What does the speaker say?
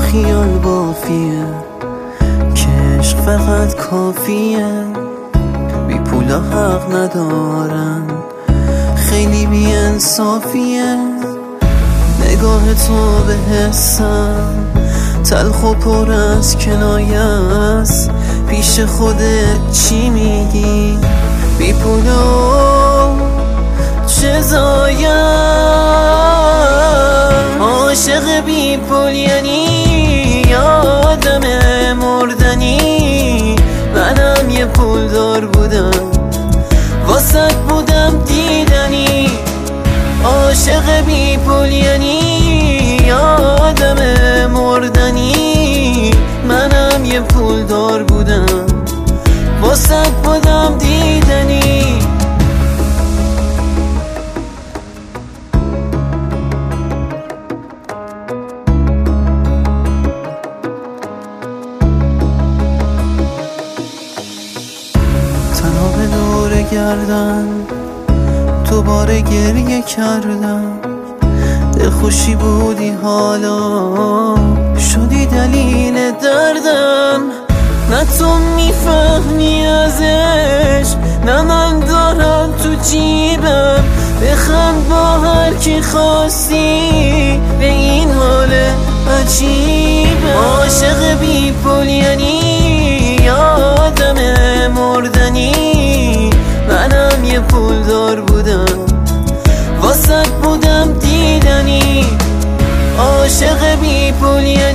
خیال بافیه که عشق فقط کافیه. بی پولا حق ندارن، خیلی بی انصافیه. نگاه تو به حسم تلخ و پر از کنایه است. پیش خودت چی میگی؟ بی پولا چه زایم؟ عاشق بی پول یعنی آدم مردنی. منم یه پولدار بودم، واسط بودم دیدنی. عاشق بی پول یعنی آدم مردنی. منم یه پولدار بودم، واسط بودم دیدنی. تنها به دور گردن دوباره گریه کردم. دلخوشی بودی حالا شدی دلیل دردم. نه تو میفهمی ازش، نه من دارم تو جیبم. بخند با هر کی خواستی، به این حال عجیبم. عاشق بی پول یعنی آدم مردنی. منم یه پولدار بودم، واسط بودم دیدنی. عاشق بی پول